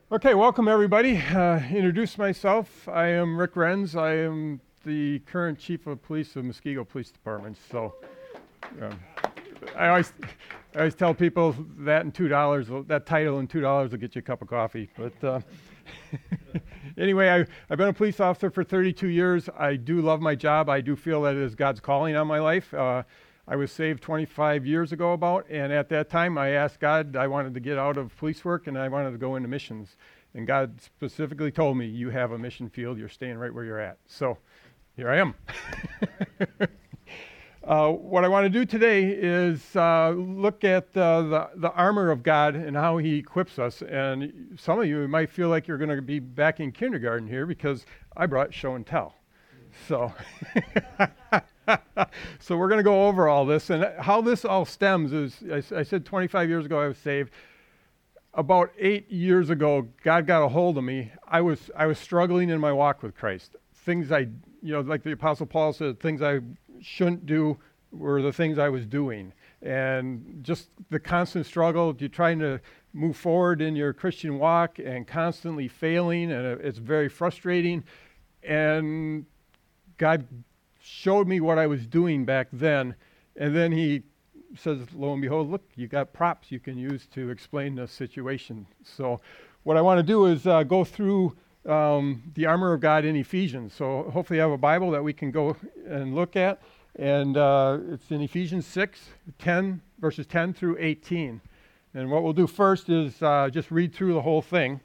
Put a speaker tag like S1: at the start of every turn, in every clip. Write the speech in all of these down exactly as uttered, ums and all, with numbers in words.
S1: Okay, welcome everybody. Uh, introduce myself. I am Rick Renz. I am the current chief of police of Muskego Police Department. So um, I always, I always tell people that and two dollars, that title and two dollars will get you a cup of coffee. But uh, anyway, I, I've been a police officer for thirty-two years. I do love my job. I do feel that it is God's calling on my life. Uh, I was saved twenty-five years ago about, and at that time I asked God, I wanted to get out of police work and I wanted to go into missions. And God specifically told me, you have a mission field, you're staying right where you're at. So here I am. uh, what I want to do today is uh, look at uh, the, the armor of God and how he equips us. And some of you might feel like you're going to be back in kindergarten here because I brought show and tell. So, so we're going to go over all this, and how this all stems is, I, I said twenty-five years ago I was saved. About eight years ago, God got a hold of me. I was I was struggling in my walk with Christ. Things I, you know, like the Apostle Paul said, things I shouldn't do were the things I was doing, and just the constant struggle. You're trying to move forward in your Christian walk and constantly failing, and it's very frustrating. And God showed me what I was doing back then, and then he says, lo and behold, look, you got props you can use to explain the situation. So what I want to do is uh, go through um, the armor of God in Ephesians. So hopefully you have a Bible that we can go and look at, and uh, it's in Ephesians six, ten, verses ten through eighteen. And what we'll do first is uh, just read through the whole thing.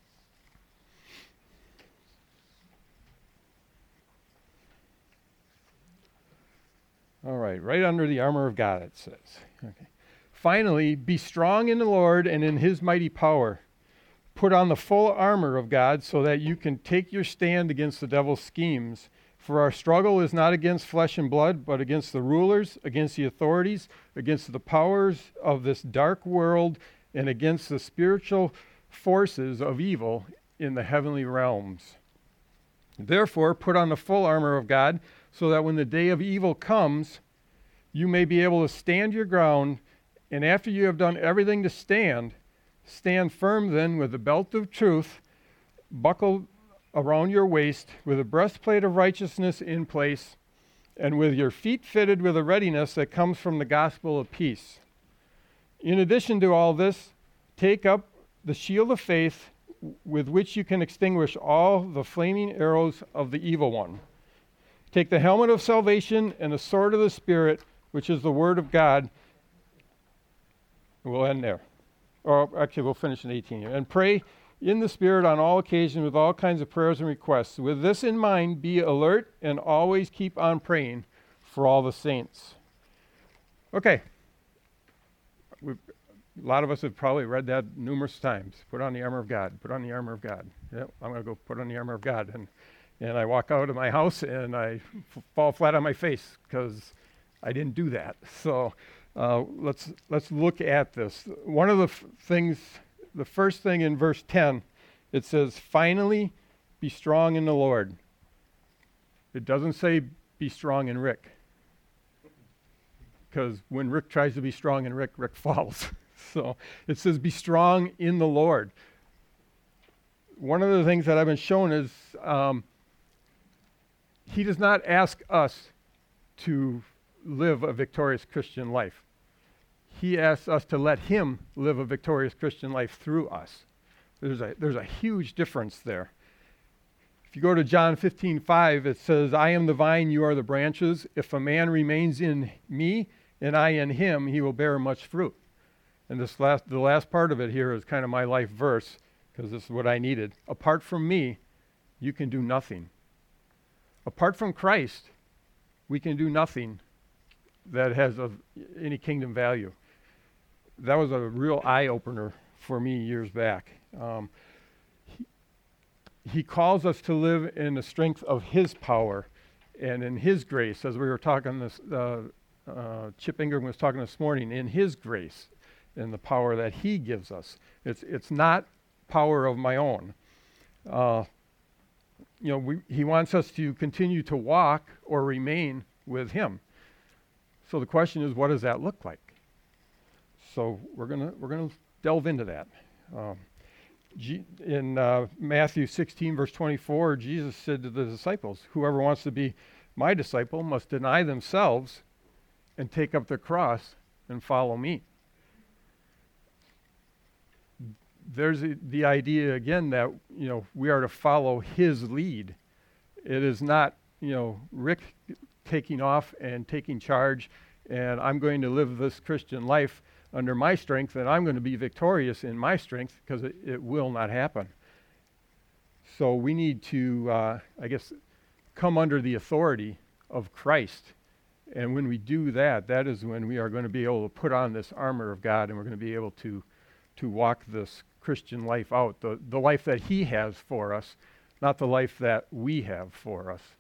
S1: All right, right under the armor of God it says. Okay. Finally, be strong in the Lord and in his mighty power. Put on the full armor of God so that you can take your stand against the devil's schemes. For our struggle is not against flesh and blood, but against the rulers, against the authorities, against the powers of this dark world, and against the spiritual forces of evil in the heavenly realms. Therefore, put on the full armor of God, so that when the day of evil comes, you may be able to stand your ground, and after you have done everything to stand, stand firm then with the belt of truth buckled around your waist, with a breastplate of righteousness in place, and with your feet fitted with a readiness that comes from the gospel of peace. In addition to all this, take up the shield of faith, with which you can extinguish all the flaming arrows of the evil one. Take the helmet of salvation and the sword of the Spirit, which is the word of God. We'll end there. Or actually, we'll finish in eighteen here. And pray in the Spirit on all occasions with all kinds of prayers and requests. With this in mind, be alert and always keep on praying for all the saints. Okay. We've, a lot of us have probably read that numerous times. Put on the armor of God. Put on the armor of God. Yep, I'm going to go put on the armor of God. And And I walk out of my house and I f- fall flat on my face because I didn't do that. So uh, let's let's look at this. One of the f- things, the first thing in verse ten, it says, finally be strong in the Lord. It doesn't say be strong in Rick. Because when Rick tries to be strong in Rick, Rick falls. So it says be strong in the Lord. One of the things that I've been shown is um, he does not ask us to live a victorious Christian life. He asks us to let him live a victorious Christian life through us. There's a there's a huge difference there. If you go to John fifteen five, it says, I am the vine, you are the branches. If a man remains in me and I in him, he will bear much fruit. And this last the last part of it here is kind of my life verse, because this is what I needed. Apart from me, you can do nothing. Apart from Christ, we can do nothing that has of any kingdom value. That was a real eye-opener for me years back. Um, he, he calls us to live in the strength of his power and in his grace, as we were talking this, uh, uh, Chip Ingram was talking this morning, in his grace and the power that he gives us. It's it's not power of my own. Uh, you know, we, he wants us to continue to walk or remain with him. So the question is, what does that look like? So we're gonna we're gonna delve into that. Um, G- in uh, Matthew sixteen, verse twenty-four, Jesus said to the disciples, whoever wants to be my disciple must deny themselves and take up their cross and follow me. There's a, the idea again that, you know, we are to follow his lead. It is not, you know, Rick taking off and taking charge and I'm going to live this Christian life under my strength and I'm going to be victorious in my strength, because it, it will not happen. So we need to, uh, I guess, come under the authority of Christ. And when we do that, that is when we are going to be able to put on this armor of God and we're going to be able to to walk this Christian life out, the, the life that he has for us, not the life that we have for us.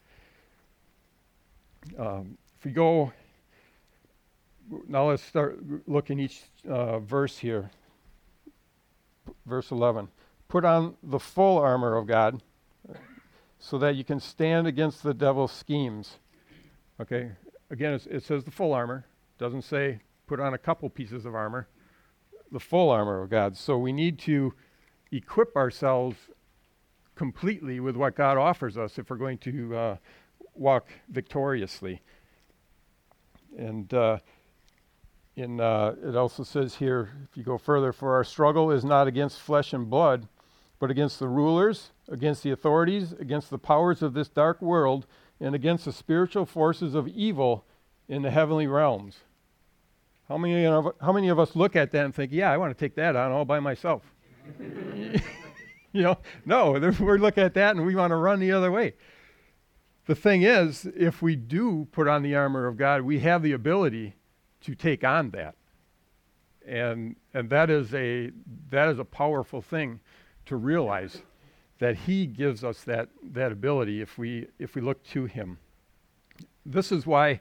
S1: Um, if we go, now let's start looking each uh, verse here. Verse eleven. Put on the full armor of God so that you can stand against the devil's schemes. Okay, again, it's, it says the full armor. It doesn't say put on a couple pieces of armor. The full armor of God. So we need to equip ourselves completely with what God offers us if we're going to uh, walk victoriously. And uh, in uh, it also says here, if you go further, for our struggle is not against flesh and blood, but against the rulers, against the authorities, against the powers of this dark world, and against the spiritual forces of evil in the heavenly realms. How many of, how many of us look at that and think, yeah, I want to take that on all by myself? You know, no, we look at that and we want to run the other way. The thing is, if we do put on the armor of God, we have the ability to take on that. And and that is a that is a powerful thing to realize, that he gives us that that ability if we if we look to him. This is why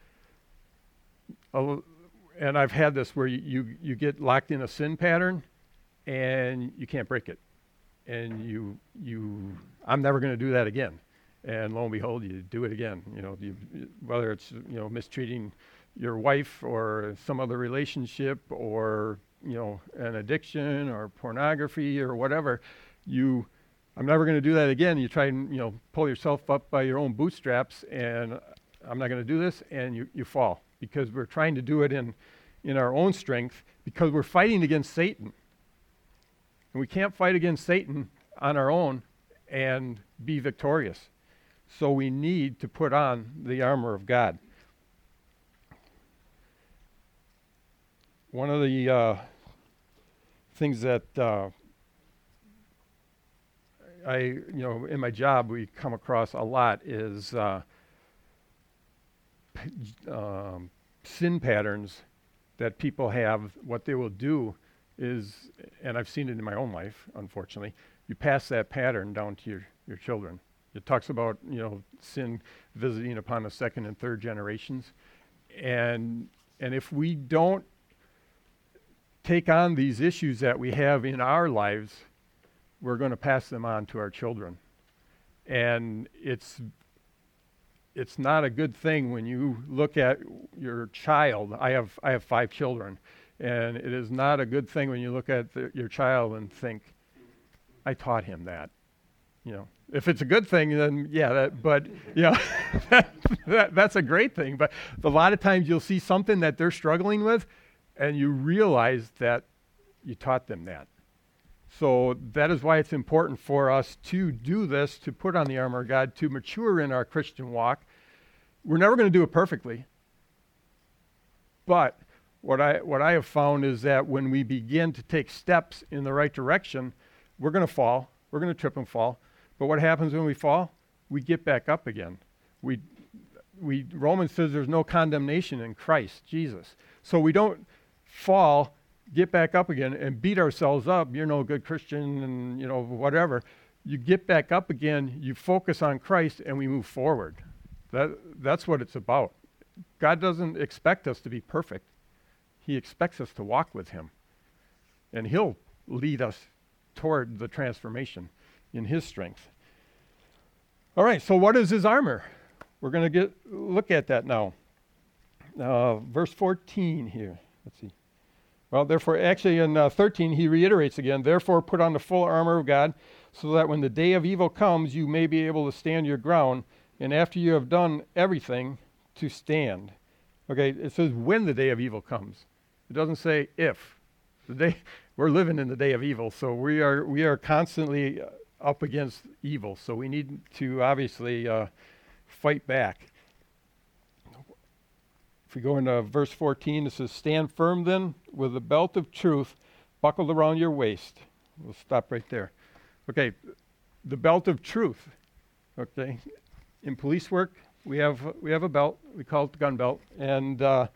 S1: uh, and I've had this where you, you, you get locked in a sin pattern and you can't break it. And you, you I'm never going to do that again. And lo and behold, you do it again. You know, you, whether it's, you know, mistreating your wife or some other relationship or, you know, an addiction or pornography or whatever, you, I'm never going to do that again. You try and, you know, pull yourself up by your own bootstraps and I'm not going to do this, and you, you fall. Because we're trying to do it in, in our own strength, because we're fighting against Satan. And we can't fight against Satan on our own and be victorious. So we need to put on the armor of God. One of the uh, things that uh, I, you know, in my job we come across a lot is uh, Um, sin patterns that people have. What they will do is, and I've seen it in my own life, unfortunately, you pass that pattern down to your, your children. It talks about, you know, sin visiting upon the second and third generations. And and if we don't take on these issues that we have in our lives, we're going to pass them on to our children. And it's It's not a good thing when you look at your child. I have I have five children, and it is not a good thing when you look at the, your child and think, I taught him that. You know, if it's a good thing, then yeah. That, but yeah, that, that, that's a great thing. But a lot of times you'll see something that they're struggling with, and you realize that you taught them that. So that is why it's important for us to do this, to put on the armor of God, to mature in our Christian walk. We're never going to do it perfectly. But what I what I have found is that when we begin to take steps in the right direction, we're going to fall. We're going to trip and fall. But what happens when we fall? We get back up again. We we Romans says there's no condemnation in Christ Jesus. So we don't fall, get back up again and beat ourselves up. You're no good Christian and, you know, whatever. You get back up again, you focus on Christ, and we move forward. That that's what it's about. God doesn't expect us to be perfect. He expects us to walk with him. And he'll lead us toward the transformation in his strength. All right, so what is his armor? We're going to get look at that now. Uh, verse fourteen here. Let's see. Well, therefore, actually in uh, thirteen, he reiterates again, therefore put on the full armor of God, so that when the day of evil comes, you may be able to stand your ground, and after you have done everything, to stand. Okay, it says when the day of evil comes. It doesn't say if. The day we're living in the day of evil, so we are we are constantly up against evil. So we need to obviously uh, fight back. If we go into verse fourteen, it says, "Stand firm then, with the belt of truth buckled around your waist." We'll stop right there. Okay, the belt of truth. Okay, in police work, we have we have a belt. We call it the gun belt, and uh,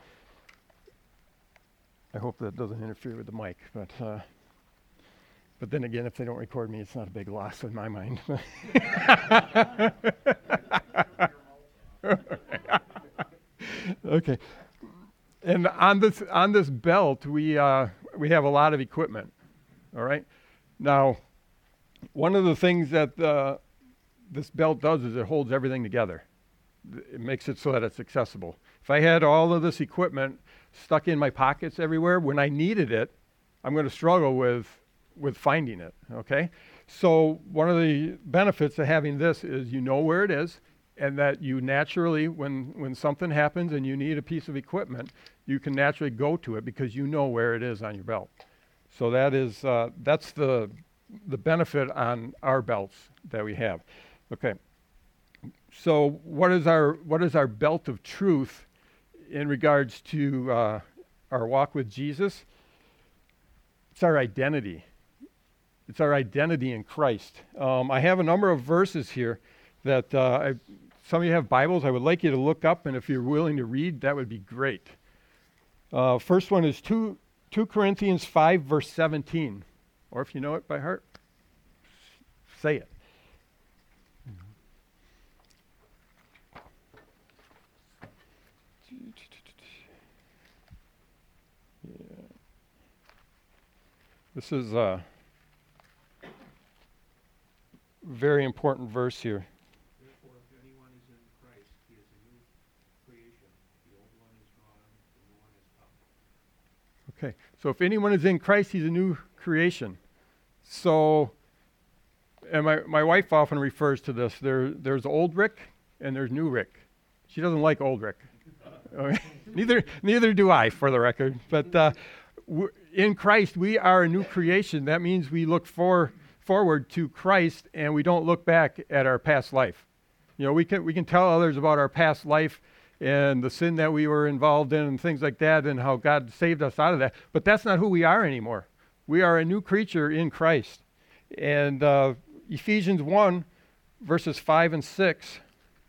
S1: I hope that doesn't interfere with the mic. But uh, but then again, if they don't record me, it's not a big loss in my mind. Okay, and on this on this belt, we uh, we have a lot of equipment. All right, now one of the things that uh, this belt does is it holds everything together. It makes it so that it's accessible. If I had all of this equipment stuck in my pockets everywhere, when I needed it, I'm going to struggle with with finding it. Okay, so one of the benefits of having this is you know where it is. And that you naturally, when, when something happens and you need a piece of equipment, you can naturally go to it because you know where it is on your belt. So that is uh, that's the the benefit on our belts that we have. Okay. So what is our what is our belt of truth in regards to uh, our walk with Jesus? It's our identity. It's our identity in Christ. Um, I have a number of verses here that uh, I. Some of you have Bibles. I would like you to look up, and if you're willing to read, that would be great. Uh, first one is two, two Corinthians five, verse seventeen. Or if you know it by heart, say it. Yeah. This is a very important verse here. Okay, so if anyone is in Christ, he's a new creation. So, and my, my wife often refers to this. There, there's old Rick and there's new Rick. She doesn't like old Rick. Okay. neither neither do I, for the record. But uh, w- in Christ, we are a new creation. That means we look for, forward to Christ and we don't look back at our past life. You know, we can we can tell others about our past life and the sin that we were involved in and things like that and how God saved us out of that. But that's not who we are anymore. We are a new creature in Christ. And uh, Ephesians one, verses five and six.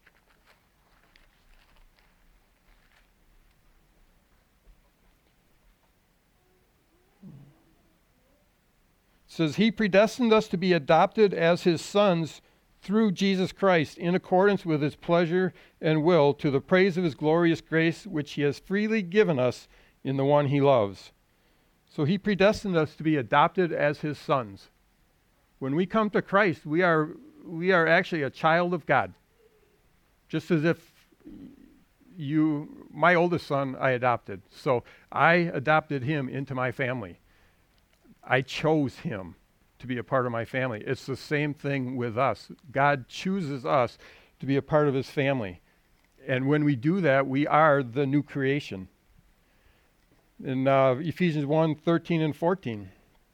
S1: Says, "He predestined us to be adopted as his sons through Jesus Christ, in accordance with his pleasure and will, to the praise of his glorious grace, which he has freely given us in the one he loves." So he predestined us to be adopted as his sons. When we come to Christ, we are we are actually a child of God. Just as if you, my oldest son, I adopted. So I adopted him into my family. I chose him to be a part of my family. It's the same thing with us. God chooses us to be a part of his family. And when we do that, we are the new creation. In uh, Ephesians one, thirteen and fourteen.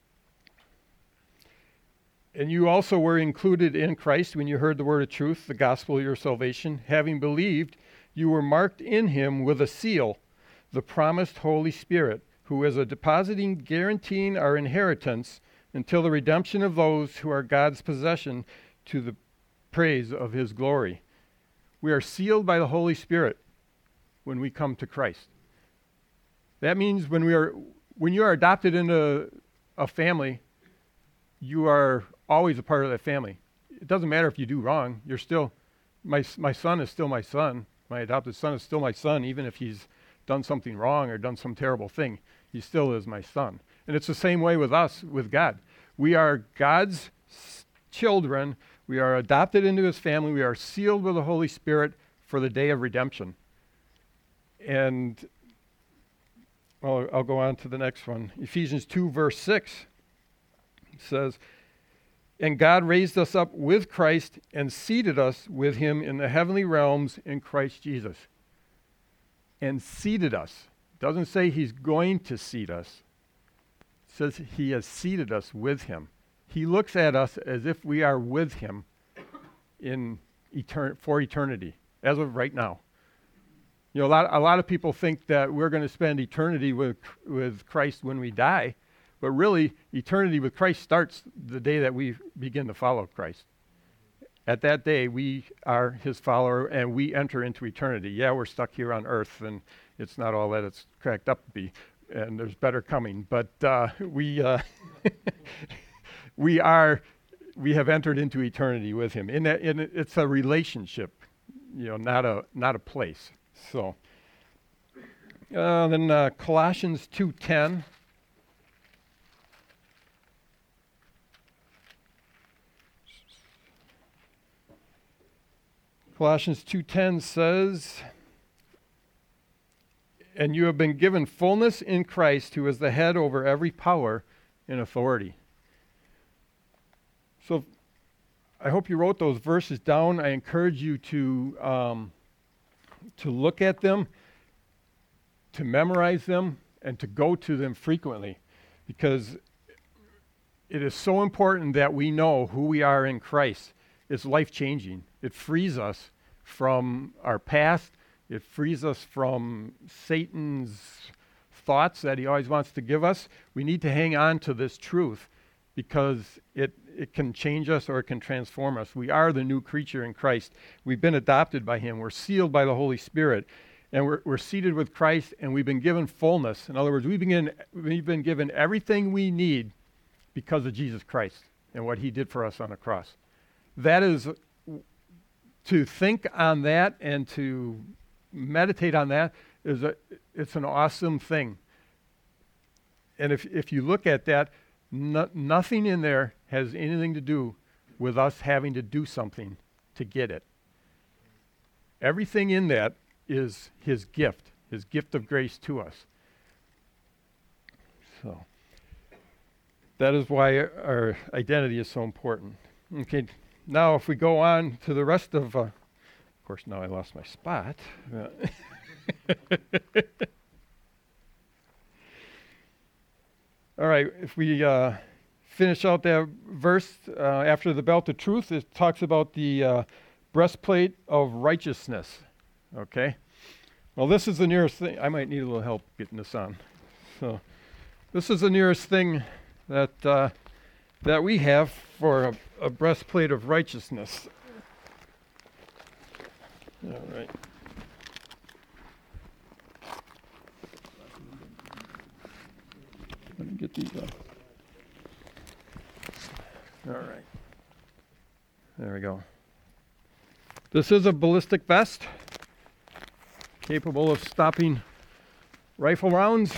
S1: "And you also were included in Christ when you heard the word of truth, the gospel of your salvation. Having believed, you were marked in him with a seal, the promised Holy Spirit, who is a depositing, guaranteeing our inheritance until the redemption of those who are God's possession, to the praise of his glory." We are sealed by the Holy Spirit when we come to Christ. That means when we are when you are adopted into a family, you are always a part of that family. It doesn't matter if you do wrong. You're still, my my son is still my son. My adopted son is still my son, even if he's done something wrong or done some terrible thing. He still is my son. And it's the same way with us, with God. We are God's children. We are adopted into his family. We are sealed with the Holy Spirit for the day of redemption. And well, I'll go on to the next one. Ephesians two, verse six says, and God raised us up with Christ and seated us with him in the heavenly realms in Christ Jesus. And seated us. Doesn't say he's going to seat us. It says he has seated us with him. He looks at us as if we are with him in etern- for eternity, as of right now. You know, a lot, a lot of people think that we're going to spend eternity with with Christ when we die, but really, eternity with Christ starts the day that we begin to follow Christ. At that day, we are his follower, and we enter into eternity. Yeah, we're stuck here on earth, and it's not all that it's cracked up to be, and there's better coming. But uh, we uh, we are we have entered into eternity with him. In that, in it's a relationship, you know, not a not a place. So uh, then uh, Colossians two ten. Colossians two ten says, and you have been given fullness in Christ, who is the head over every power and authority. So I hope you wrote those verses down. I encourage you to um, to look at them, to memorize them, and to go to them frequently, because it is so important that we know who we are in Christ. It's life-changing. It frees us from our past. It frees us from Satan's thoughts that he always wants to give us. We need to hang on to this truth because it, it can change us or it can transform us. We are the new creature in Christ. We've been adopted by him. We're sealed by the Holy Spirit. And we're, we're seated with Christ, and we've been given fullness. In other words, we've been, given, we've been given everything we need because of Jesus Christ and what he did for us on the cross. That is, to think on that and to meditate on that is a, it's an awesome thing. And if if you look at that, no, nothing in there has anything to do with us having to do something to get it. Everything in that is his gift, his gift of grace to us. So that is why our identity is so important. Okay, now if we go on to the rest of, uh, of course now I lost my spot. All right, if we uh, finish out that verse, uh, after the belt of truth, it talks about the uh, breastplate of righteousness. Okay? Well, this is the nearest thing. I might need a little help getting this on. So, this is the nearest thing that uh, that we have for a, a breastplate of righteousness. All right. Let me get these up. All right. There we go. This is a ballistic vest, capable of stopping rifle rounds.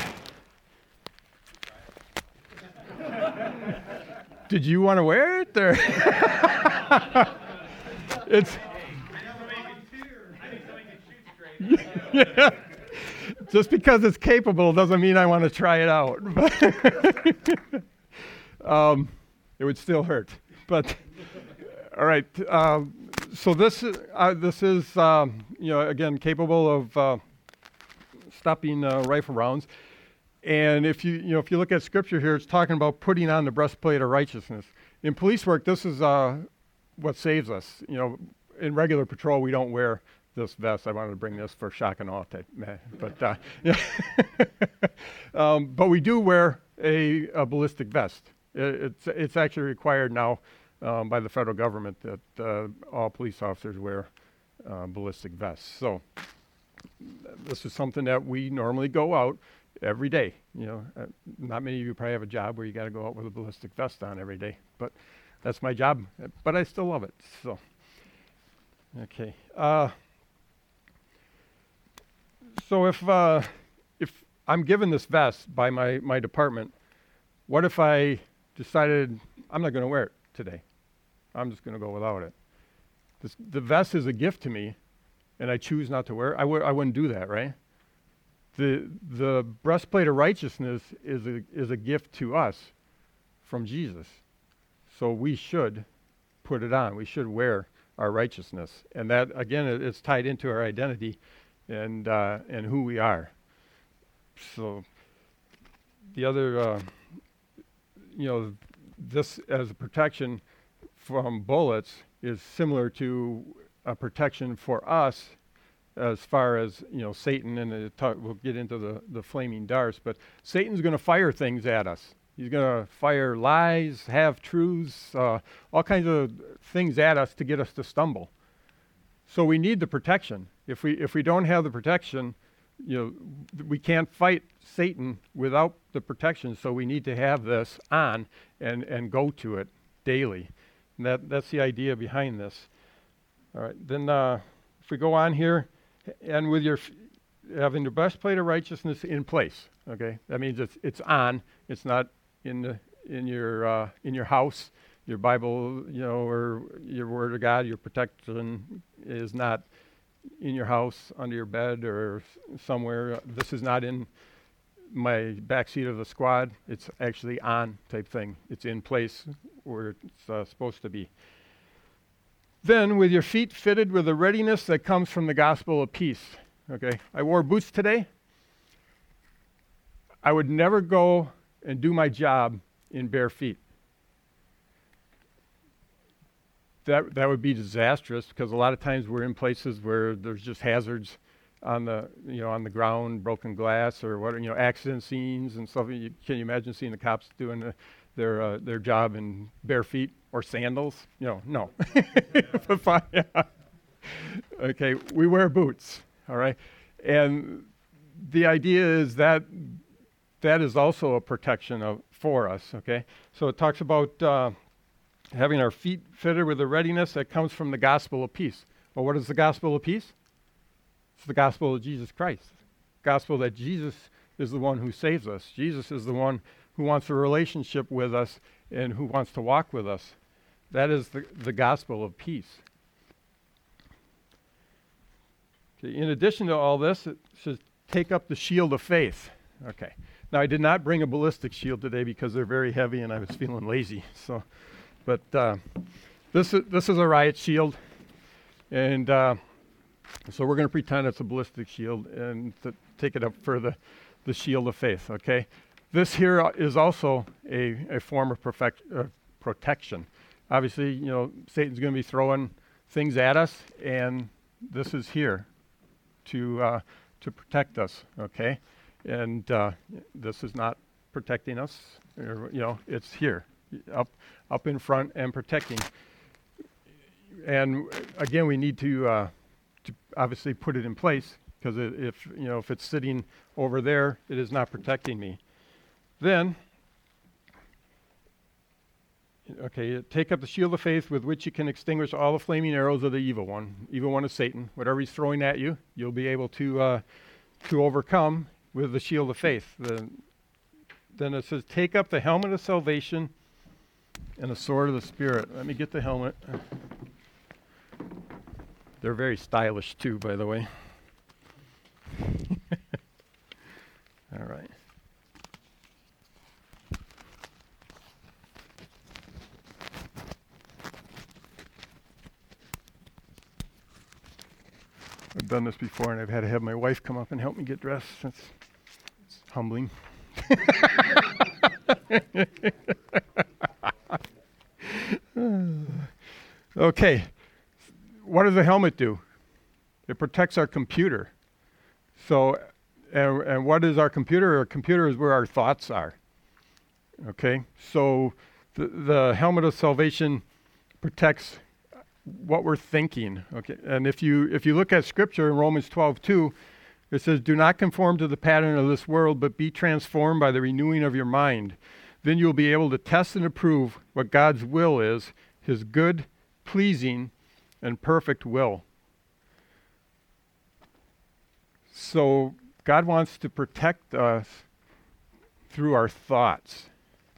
S1: Did you want to wear it? Or it's yeah. Just because it's capable doesn't mean I want to try it out. um, it would still hurt. But all right. Um, so this uh, this is um, you know again capable of uh, stopping uh, rifle rounds. And if you you know if you look at scripture here, it's talking about putting on the breastplate of righteousness. In police work, this is uh, what saves us. You know, in regular patrol, we don't wear this vest. I wanted to bring this for shock and awe type, but uh, yeah. um, but we do wear a, a ballistic vest. It, it's it's actually required now um, by the federal government that uh, all police officers wear uh, ballistic vests. So this is something that we normally go out every day. You know, uh, not many of you probably have a job where you got to go out with a ballistic vest on every day, but that's my job. But I still love it. So okay. Uh, So if uh, if I'm given this vest by my, my department, what if I decided I'm not going to wear it today? I'm just going to go without it. This, the vest is a gift to me, and I choose not to wear it. I, w- I wouldn't do that, right? The the breastplate of righteousness is a is a gift to us from Jesus. So we should put it on. We should wear our righteousness. And that, again, it, it's tied into our identity and uh, and who we are. So the other, uh, you know, this as a protection from bullets is similar to a protection for us as far as, you know, Satan, and it talk, we'll get into the, the flaming darts, but Satan's going to fire things at us. He's going to fire lies, half-truths, uh, all kinds of things at us to get us to stumble. So we need the protection. If we if we don't have the protection, you know, we can't fight Satan without the protection, so we need to have this on and, and go to it daily. And that, that's the idea behind this. All right, then uh, if we go on here, and with your f- having the breastplate of righteousness in place, okay, that means it's it's on. It's not in the in your uh, in your house, your Bible, you know, or your Word of God. Your protection is not in your house, under your bed, or somewhere. This is not in my backseat of the squad. It's actually on type thing. It's in place where it's uh, supposed to be. Then, with your feet fitted with the readiness that comes from the gospel of peace. Okay, I wore boots today. I would never go and do my job in bare feet. That that would be disastrous, because a lot of times we're in places where there's just hazards on the you know on the ground, broken glass, or what you know accident scenes and stuff. You, can you imagine seeing the cops doing the, their uh, their job in bare feet or sandals? You know, no. But fine, yeah. Okay, we wear boots. All right, and the idea is that that is also a protection of for us. Okay, so it talks about uh, having our feet fitted with the readiness that comes from the gospel of peace. Well, what is the gospel of peace? It's the gospel of Jesus Christ. Gospel that Jesus is the one who saves us. Jesus is the one who wants a relationship with us and who wants to walk with us. That is the, the gospel of peace. Okay, in addition to all this, it says take up the shield of faith. Okay. Now, I did not bring a ballistic shield today because they're very heavy and I was feeling lazy. So, but uh, this is this is a riot shield, and uh, so we're going to pretend it's a ballistic shield and to take it up for the, the shield of faith. Okay. This here is also a, a form of perfect, uh, protection. Obviously, you know, Satan's going to be throwing things at us, and this is here to uh, to protect us. Okay. And uh, this is not protecting us, or, you know, it's here, up up in front and protecting. And again, we need to uh, to obviously put it in place, because if you know if it's sitting over there, it is not protecting me. Then, okay, take up the shield of faith with which you can extinguish all the flaming arrows of the evil one. Evil one is Satan. Whatever he's throwing at you, you'll be able to uh, to overcome with the shield of faith. The, then it says, take up the helmet of salvation and the sword of the Spirit. Let me get the helmet. They're very stylish too, by the way. All right. I've done this before, and I've had to have my wife come up and help me get dressed. That's it's humbling. Okay. What does the helmet do? It protects our computer. So, and, and what is our computer? Our computer is where our thoughts are. Okay? So, the, the helmet of salvation protects what we're thinking. Okay, and if you if you look at Scripture in Romans twelve two, it says, "Do not conform to the pattern of this world, but be transformed by the renewing of your mind. Then you'll be able to test and approve what God's will is, His good, pleasing, and perfect will." So God wants to protect us through our thoughts.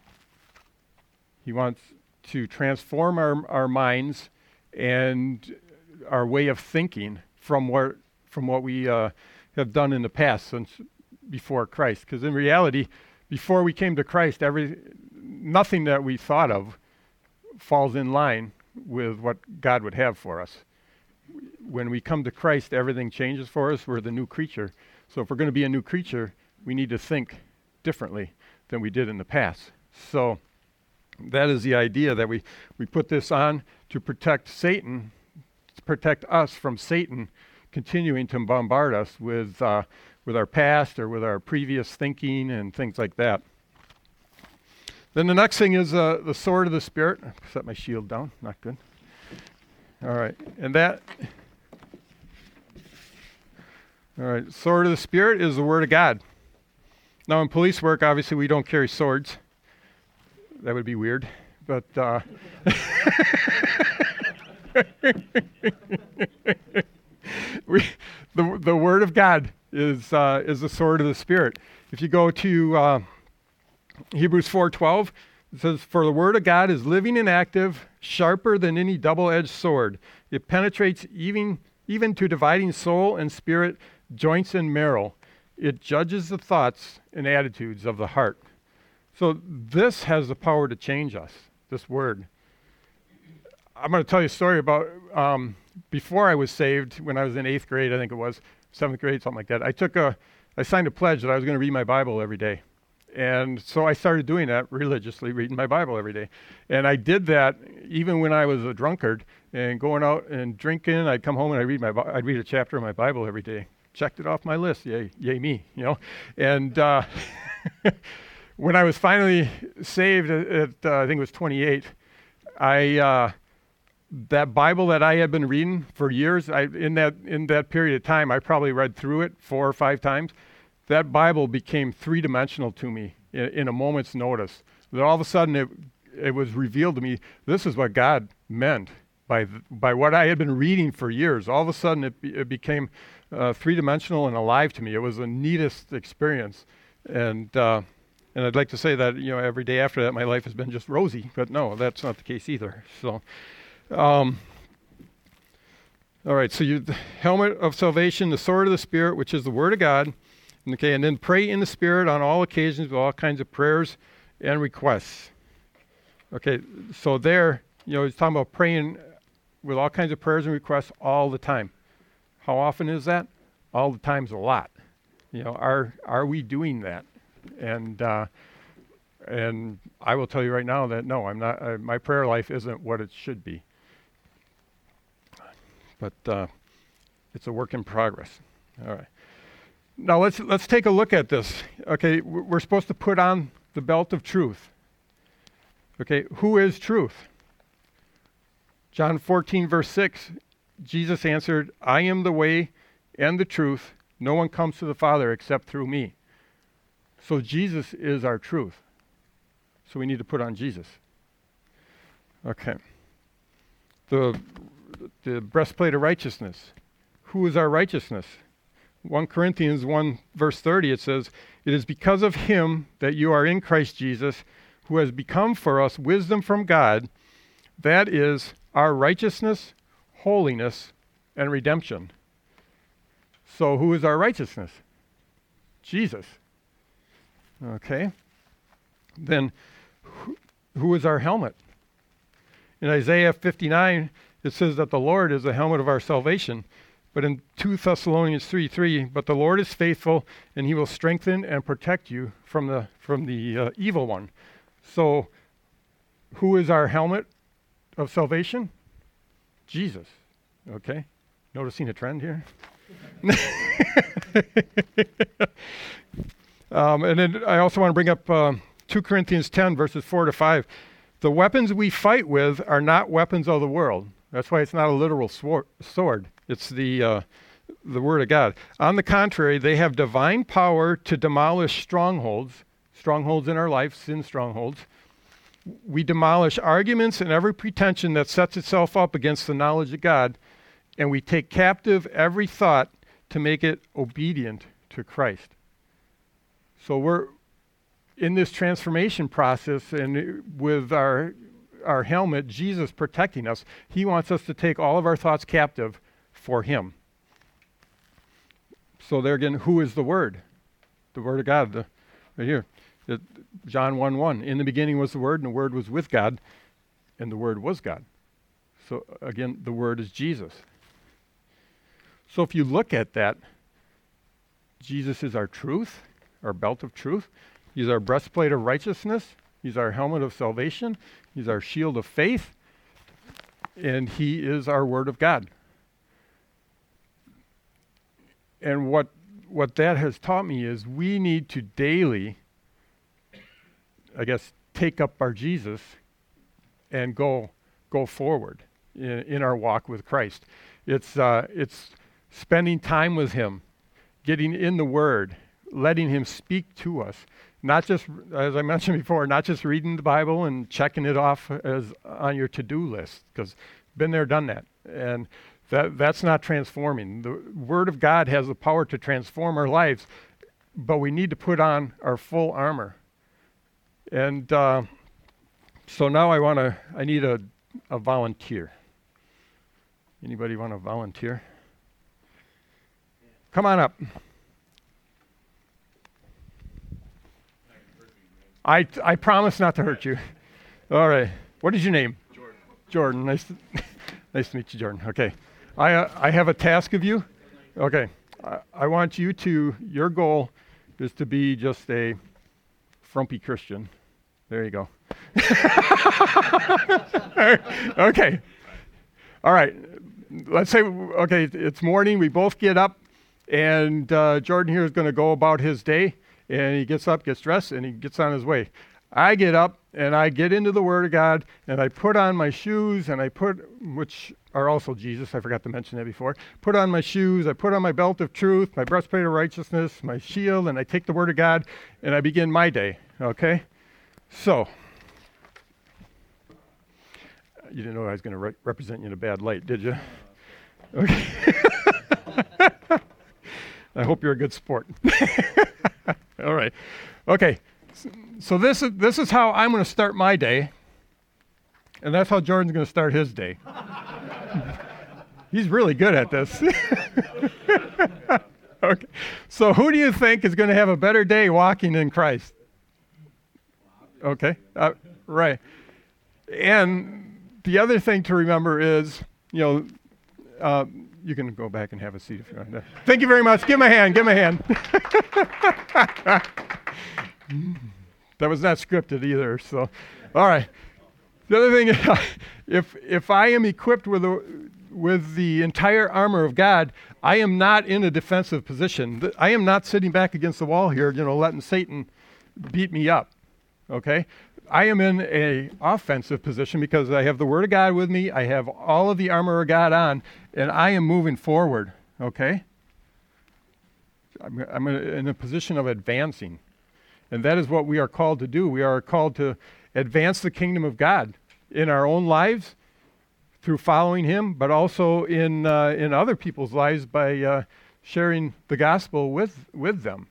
S1: He wants to transform our our minds and our way of thinking from what from what we uh, have done in the past, since before Christ. Because in reality, before we came to Christ, every nothing that we thought of falls in line with what God would have for us. When we come to Christ, everything changes for us. We're the new creature. So if we're going to be a new creature, we need to think differently than we did in the past. So that is the idea, that we, we put this on to protect Satan, to protect us from Satan continuing to bombard us with uh, with our past or with our previous thinking and things like that. Then the next thing is uh, the sword of the Spirit. Set my shield down. Not good. All right. And that, all right, sword of the Spirit is the Word of God. Now in police work, obviously we don't carry swords. That would be weird. But uh, we, the the Word of God is uh, is the sword of the Spirit. If you go to uh, Hebrews four twelve, it says, "For the Word of God is living and active, sharper than any double-edged sword. It penetrates even even to dividing soul and spirit, joints and marrow. It judges the thoughts and attitudes of the heart." So this has the power to change us, this Word. I'm going to tell you a story about um, before I was saved, when I was in eighth grade, I think it was, seventh grade, something like that. I took a, I signed a pledge that I was going to read my Bible every day. And so I started doing that religiously, reading my Bible every day. And I did that even when I was a drunkard and going out and drinking. I'd come home and I'd read, my, I'd read a chapter of my Bible every day. Checked it off my list. Yay, yay me, you know. And uh, when I was finally saved at, at uh, I think it was twenty-eight, I... Uh, that Bible that I had been reading for years, I, in that in that period of time, I probably read through it four or five times. That Bible became three-dimensional to me in, in a moment's notice. That all of a sudden it it was revealed to me, this is what God meant by th- by what I had been reading for years. All of a sudden it, be, it became uh, three-dimensional and alive to me. It was the neatest experience. And uh, and I'd like to say that, you know, every day after that, my life has been just rosy. But no, that's not the case either. So... Um, all right, so you the helmet of salvation, the sword of the Spirit, which is the Word of God. Okay, and then pray in the Spirit on all occasions with all kinds of prayers and requests. Okay, so there, you know, he's talking about praying with all kinds of prayers and requests all the time. How often is that? All the time's a lot. You know, are are we doing that? And uh, and I will tell you right now that no, I'm not. Uh, my prayer life isn't what it should be. But uh, it's a work in progress. All right. Now let's let's take a look at this. Okay, we're supposed to put on the belt of truth. Okay, who is truth? John fourteen, verse six, Jesus answered, "I am the way and the truth. No one comes to the Father except through me." So Jesus is our truth. So we need to put on Jesus. Okay. The the breastplate of righteousness. Who is our righteousness? First Corinthians one, verse thirty, it says, "It is because of him that you are in Christ Jesus, who has become for us wisdom from God, that is our righteousness, holiness, and redemption." So who is our righteousness? Jesus. Okay. Then who, who is our helmet? In Isaiah fifty-nine, it says that the Lord is the helmet of our salvation. But in Second Thessalonians three three, "But the Lord is faithful, and he will strengthen and protect you from the from the uh, evil one." So who is our helmet of salvation? Jesus. Okay. Noticing a trend here? um, and then I also want to bring up uh, Second Corinthians ten, verses four to five. "The weapons we fight with are not weapons of the world." That's why it's not a literal swor- sword. It's the uh, the Word of God. "On the contrary, they have divine power to demolish strongholds," strongholds in our life, sin strongholds. "We demolish arguments and every pretension that sets itself up against the knowledge of God, and we take captive every thought to make it obedient to Christ." So we're in this transformation process, and with our our helmet, Jesus protecting us, he wants us to take all of our thoughts captive for him. So there again, who is the Word? the Word of God, the, right here. It, John one one, in the beginning was the Word, and the Word was with God, and the Word was God. So again, the Word is Jesus. So if you look at that, Jesus is our truth, our belt of truth. He's our breastplate of righteousness. He's our helmet of salvation. He's our shield of faith. And he is our Word of God. And what what that has taught me is we need to daily, I guess, take up our Jesus and go go forward in, in our walk with Christ. It's uh, it's spending time with him, getting in the Word, letting him speak to us. Not just, as I mentioned before, not just reading the Bible and checking it off as on your to-do list, because been there, done that. And that that's not transforming. The Word of God has the power to transform our lives, but we need to put on our full armor. And uh, so now I want to, I need a, a volunteer. Anybody want to volunteer? Come on up. I, I promise not to hurt you. All right. What is your name?
S2: Jordan.
S1: Jordan. Nice to, nice to meet you, Jordan. Okay. I uh, I have a task of you. Okay. I, I want you to, your goal is to be just a frumpy Christian. There you go. Okay. All right. Let's say, okay, it's morning. We both get up, and uh, Jordan here is going to go about his day. And he gets up, gets dressed, and he gets on his way. I get up, and I get into the Word of God, and I put on my shoes, and I put, which are also Jesus, I forgot to mention that before, put on my shoes, I put on my belt of truth, my breastplate of righteousness, my shield, and I take the Word of God, and I begin my day, okay? So, you didn't know I was going to re- represent you in a bad light, did you? Okay. I hope you're a good sport. All right. Okay. So this is this is how I'm going to start my day. And that's how Jordan's going to start his day. He's really good at this. Okay. So who do you think is going to have a better day walking in Christ? Okay. Uh, right. And the other thing to remember is, you know, uh, you can go back and have a seat if you want. Thank you very much. Give him a hand. Give him a hand. That was not scripted either. So, all right. The other thing is, if if I am equipped with a, with the entire armor of God, I am not in a defensive position. I am not sitting back against the wall here, you know, letting Satan beat me up. Okay? I am in a offensive position because I have the Word of God with me. I have all of the armor of God on, and I am moving forward. Okay? I'm, I'm in a position of advancing. And that is what we are called to do. We are called to advance the kingdom of God in our own lives through following Him, but also in uh, in other people's lives by uh, sharing the gospel with, with them.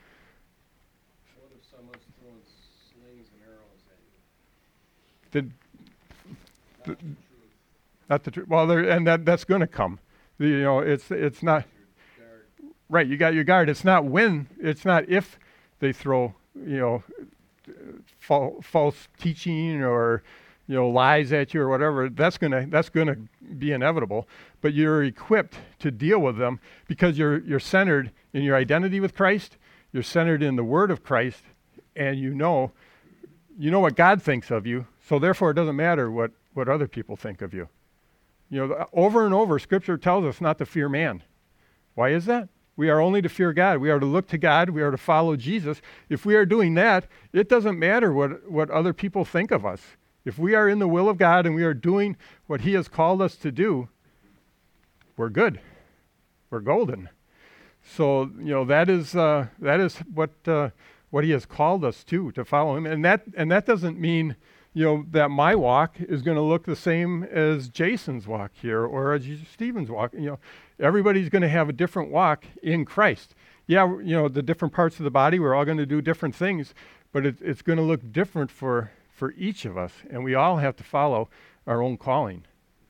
S2: What if someone's throwing slings and arrows at you?
S1: Did,
S2: Not the truth.
S1: Not the truth. Well, there, and that that's going to come. The, you know, it's it's not
S2: Guard.
S1: right. You got your guard. It's not when. It's not if they throw, you know, fal- false teaching or, you know, lies at you or whatever. That's gonna that's gonna be inevitable. But you're equipped to deal with them because you're you're centered in your identity with Christ. You're centered in the Word of Christ, and you know, you know what God thinks of you. So therefore, it doesn't matter what what other people think of you. You know, over and over, Scripture tells us not to fear man. Why is that? We are only to fear God. We are to look to God. We are to follow Jesus. If we are doing that, it doesn't matter what, what other people think of us. If we are in the will of God and we are doing what He has called us to do, we're good. We're golden. So, you know, that is uh, that is what uh, what He has called us to, to follow Him. And that and that doesn't mean, you know, that my walk is going to look the same as Jason's walk here or as Stephen's walk. You know, everybody's going to have a different walk in Christ. Yeah, you know, the different parts of the body, we're all going to do different things, but it, it's going to look different for, for each of us, and we all have to follow our own calling.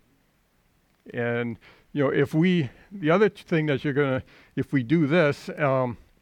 S1: And, you know, if we, the other thing that you're going to, if we do this, um,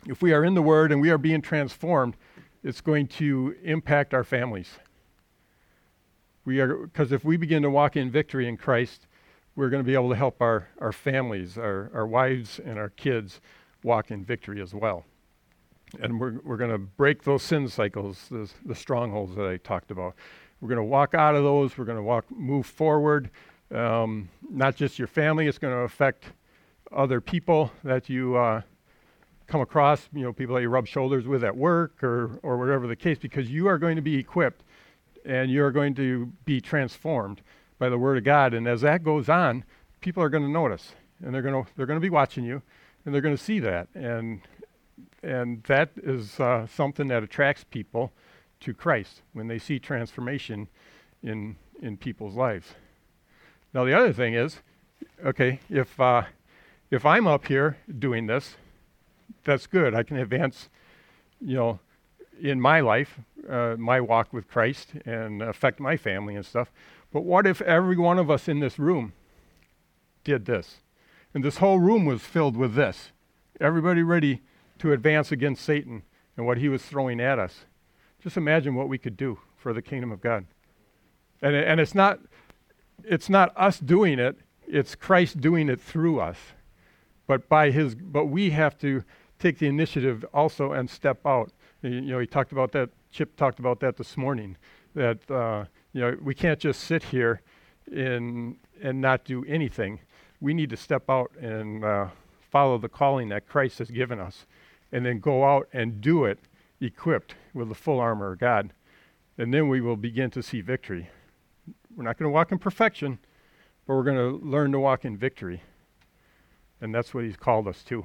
S1: if we are in the Word and we are being transformed, it's going to impact our families. We are, because if we begin to walk in victory in Christ, we're going to be able to help our, our families, our, our wives and our kids walk in victory as well. And we're, we're going to break those sin cycles, the, the strongholds that I talked about. We're going to walk out of those. We're going to walk, move forward. Um, not just your family. It's going to affect other people that you uh, come across, you know, people that you rub shoulders with at work or, or whatever the case, because you are going to be equipped and you're going to be transformed by the Word of God. And as that goes on, people are going to notice, and they're going to they're going to be watching you, and they're going to see that, and and that is uh, something that attracts people to Christ when they see transformation in in people's lives. Now the other thing is, okay, if uh, if I'm up here doing this, that's good. I can advance, you know, in my life, uh, my walk with Christ, and affect my family and stuff. But what if every one of us in this room did this? And this whole room was filled with this. Everybody ready to advance against Satan and what he was throwing at us. Just imagine what we could do for the kingdom of God. And, and it's not it's not us doing it, it's Christ doing it through us. But by his but we have to take the initiative also and step out. You know, he talked about that, Chip talked about that this morning, that uh, you know, we can't just sit here in and not do anything. We need to step out and uh, follow the calling that Christ has given us, and then go out and do it equipped with the full armor of God. And then we will begin to see victory. We're not going to walk in perfection, but we're going to learn to walk in victory. And that's what he's called us to.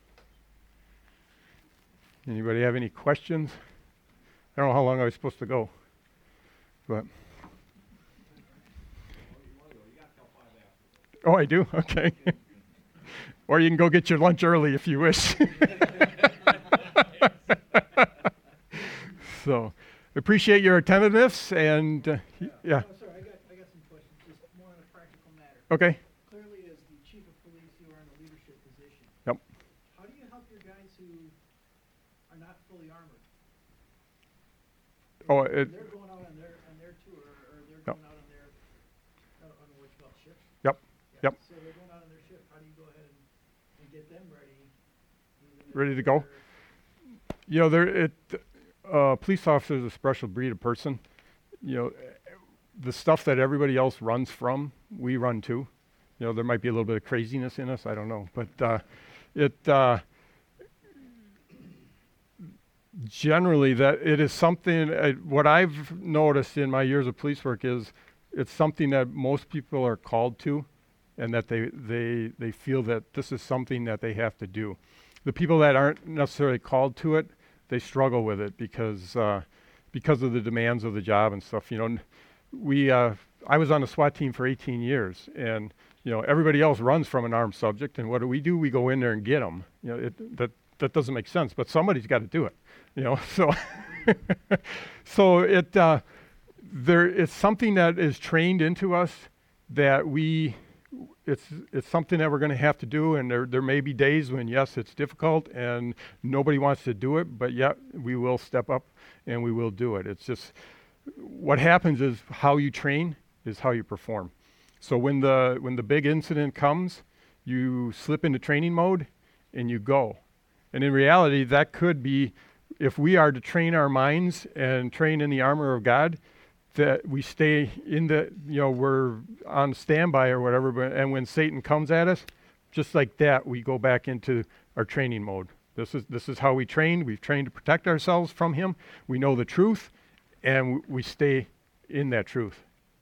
S1: Anybody have any questions? I don't know how long I was supposed to go, but. Oh, I do? Okay. Or you can go get your lunch early if you wish. So, appreciate your attentiveness, and uh, y- yeah.
S3: Oh, sorry, I got, I got some questions, just more on a practical matter.
S1: Okay.
S3: Clearly, as the chief of police, you are in a leadership position.
S1: Yep.
S3: How do you help your guys who are not fully armored?
S1: Oh, it,
S3: They're going out on their, on their tour, or they're
S1: Yep.
S3: going out on their, I don't, I don't know what you call it, shift?
S1: Yep.
S3: Yeah,
S1: Yep.
S3: So they're going out on their shift, how do you go ahead and, and get them ready? even if
S1: Ready to go?
S3: they're-
S1: you know, there it. Uh, police officer is a special breed of person. You know, the stuff that everybody else runs from, we run too. You know, there might be a little bit of craziness in us. I don't know, but uh, it uh, generally that it is something. Uh, what I've noticed in my years of police work is it's something that most people are called to, and that they they they feel that this is something that they have to do. The people that aren't necessarily called to it, they struggle with it because uh, because of the demands of the job and stuff. You know, we uh, I was on the SWAT team for eighteen years, and you know everybody else runs from an armed subject, and what do we do? We go in there and get them. You know, it, that that doesn't make sense, but somebody's got to do it. You know, so so it uh, there it's something that is trained into us that we. It's it's something that we're going to have to do, and there there may be days when, yes, it's difficult and nobody wants to do it, but yet we will step up and we will do it. It's just what happens is how you train is how you perform. So when the when the big incident comes, you slip into training mode and you go. And in reality, that could be, if we are to train our minds and train in the armor of God, that we stay in the, you know, we're on standby or whatever, but, and when Satan comes at us, just like that, we go back into our training mode. This is this is how we train. We've trained to protect ourselves from him. We know the truth, and w- we stay in that truth.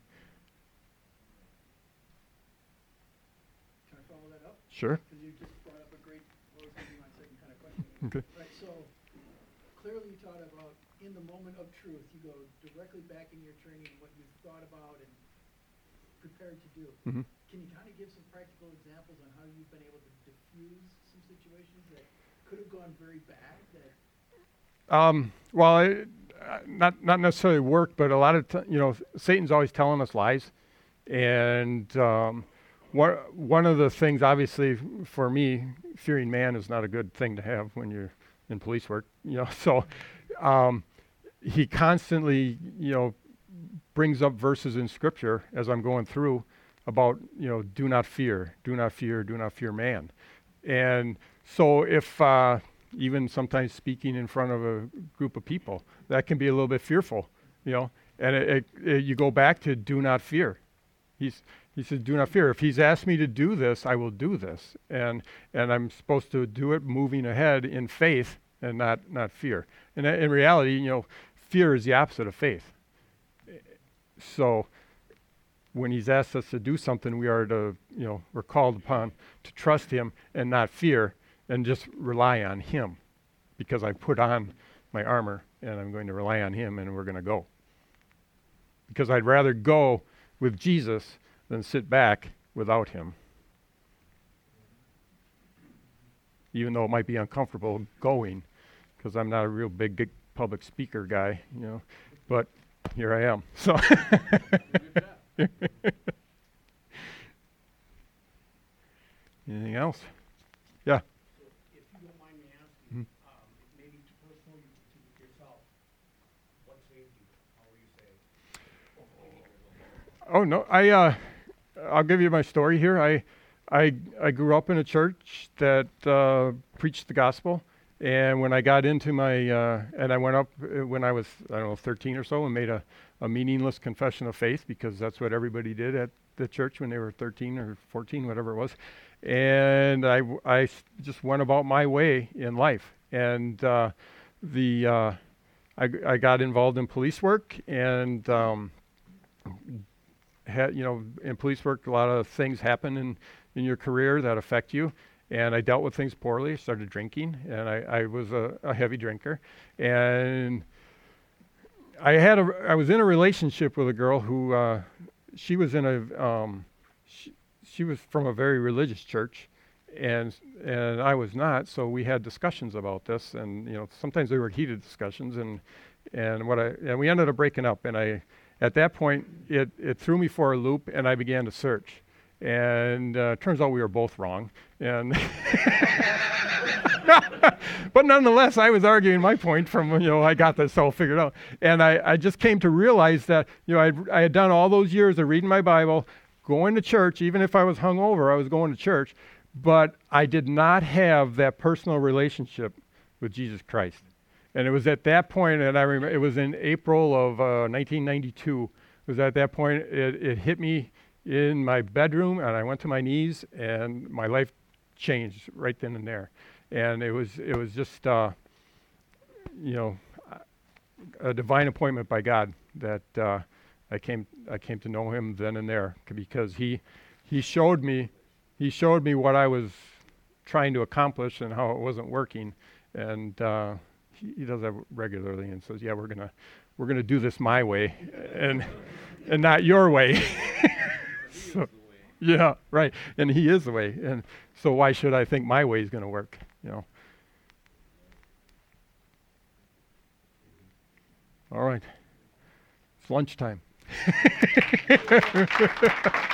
S3: Can I follow that up?
S1: Sure.
S3: Because you just brought up a great, what was going to be my second kind of question.
S1: Okay.
S3: Right, so clearly you taught about in the moment of truth, you go directly back in your training what you've thought about and prepared to do.
S1: Mhm.
S3: Can you kind of give some practical examples on how you've been able to diffuse some situations that could have gone very bad? That
S1: Um, well, I, uh, not not necessarily work, but a lot of t- you know, Satan's always telling us lies, and um, one one of the things, obviously, for me, fearing man is not a good thing to have when you're in police work, you know. So um, he constantly, you know, brings up verses in Scripture as I'm going through about, you know, do not fear, do not fear, do not fear man. And so if uh, even sometimes speaking in front of a group of people, that can be a little bit fearful, you know. And it, it, it, you go back to do not fear. He's, he says, do not fear. If he's asked me to do this, I will do this. And and I'm supposed to do it moving ahead in faith and not, not fear. And in reality, you know, fear is the opposite of faith. So when he's asked us to do something, we are to, you know, we're called upon to trust him and not fear and just rely on him, because I put on my armor and I'm going to rely on him and we're going to go. Because I'd rather go with Jesus than sit back without him. Even though it might be uncomfortable going, because I'm not a real big, big public speaker guy, you know, but here I am. So anything else? Yeah.
S3: So if you don't mind me asking,
S1: Mhm.
S3: um, maybe to personal you- to yourself, what saved you? How were you saved?
S1: Oh no, I uh, I'll give you my story here. I I I grew up in a church that uh, preached the gospel, and when I got into my uh, and I went up uh, when I was, I don't know, thirteen or so, and made a, a meaningless confession of faith, because that's what everybody did at the church when they were thirteen or fourteen, whatever it was. And I w- I s- just went about my way in life, and uh, the uh, I g- I got involved in police work, and um, had, you know, in police work, a lot of things happen in, in your career that affect you. And I dealt with things poorly, started drinking, and I, I was a, a heavy drinker. And I had a, I was in a relationship with a girl who, uh, she was in a, um, she, she was from a very religious church, and and I was not. So we had discussions about this, and you know, sometimes they were heated discussions, and and what I and we ended up breaking up. And I, at that point, it it threw me for a loop, and I began to search. And uh, turns out we were both wrong. And but nonetheless, I was arguing my point from, you know, I got this all figured out. And I, I just came to realize that, you know, I'd, I had done all those years of reading my Bible, going to church. Even if I was hungover, I was going to church. But I did not have that personal relationship with Jesus Christ. And it was at that point, and I remember it was in April of uh, nineteen ninety-two. It was at that point, it, it hit me in my bedroom, and I went to my knees, and my life changed right then and there. And it was it was just uh, you know, a divine appointment by God that uh, I came I came to know him then and there, because he he showed me he showed me what I was trying to accomplish and how it wasn't working. And uh, he, he does that regularly and says, "Yeah, we're gonna we're gonna do this my way, and and not your way." So, yeah, right. And he is the way. And so why should I think my way is going to work, you know? All right. It's lunchtime.